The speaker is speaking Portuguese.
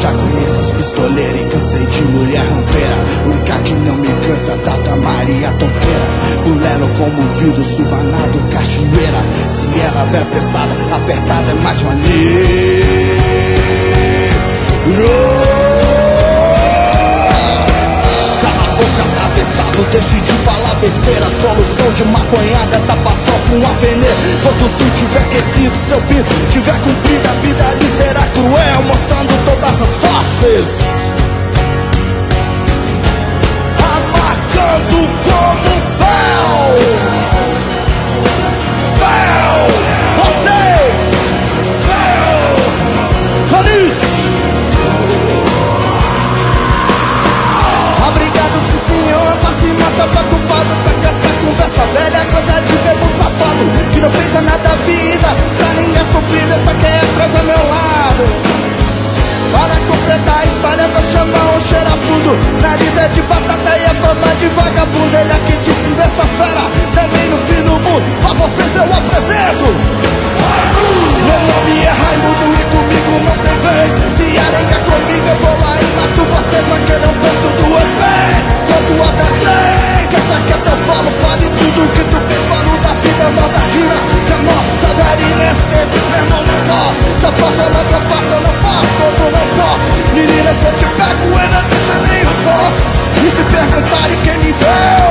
Já conheço as pistoleiras e cansei de mulher rampeira. Única que não me cansa, Tata Maria Tonteira. Pulelo como vidro, subanado, cachoeira. Se ela vier apressada, apertada é mais maneiro. Cala a boca, abestado, deixe de falar besteira. Solução de maconhada, tapa só com a peneira. Quando tu tiver crescido, seu pinto tiver cumprido, a vida ali será cruel, mostrando todas as faces, amarcando como fel. Fel, vocês, fel, Canis. Obrigado, sim senhor, passe massa pra culpado. Saca essa conversa velha, coisa de bebo safado que não fez a nada da vida, pra ninguém cumprir, só quer atrás ao meu lado. Para completar a história, vou chamar um cheirafundo. Nariz é de batata e a fama de vagabundo. Ele aqui de cima, essa fera, também no fim do mundo. Pra vocês eu apresento. Meu nome é Raimundo e comigo não tem vez. Se arenga comigo eu vou lá e mato você, porque não penso duas vezes. Quanto a da três, que essa que eu falo, fale tudo que tu fez, falo da vida nordestina. Que a nossa verina é sempre o mesmo negócio. Se eu posso, ela que eu faço, eu não faço, quando não posso. Menina, se eu te pego, eu não deixo nem o sócio. E se perguntarem quem me vê,